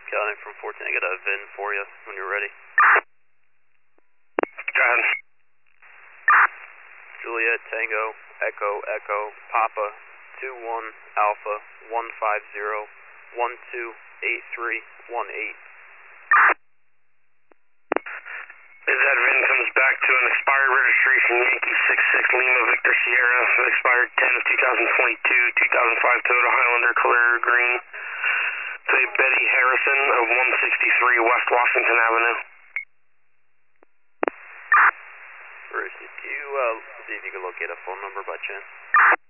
Counting from 14, I got a VIN for you when you're ready. Go ahead. Juliet Tango Echo Echo Papa 21 Alpha 150 128318. If that VIN comes back to an expired registration, Yankee 66 Lima Victor Sierra, expired 10 of 2022, 2005 Toyota Highlander color green, to Betty Harrison of 163 West Washington Avenue. Bruce, do you see if you can locate a phone number by chance?